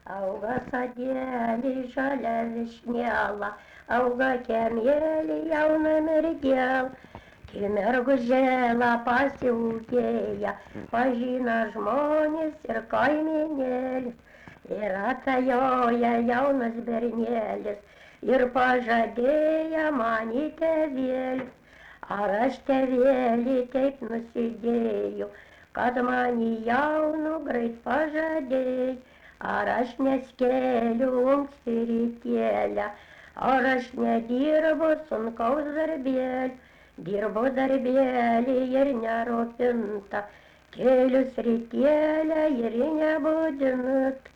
Auga sadėlį žalia višniela, auga kemėlį jauna mergel. Mergužėlą pasiūkėja, pažina žmonės ir kaiminėlis. Ir atajoja jaunas bernėlis ir pažadėja man į tėvėlis. Ar aš tėvėlį taip nusidėjau, kad man į jaunų greit pažadėjai. Ar aš neskėliu anksti rytėlę, ar aš nedirbu sunkaus darbėlį. Dirbu darbėlį ir nerūpinta, kelius rytėlę ir nebūdinut.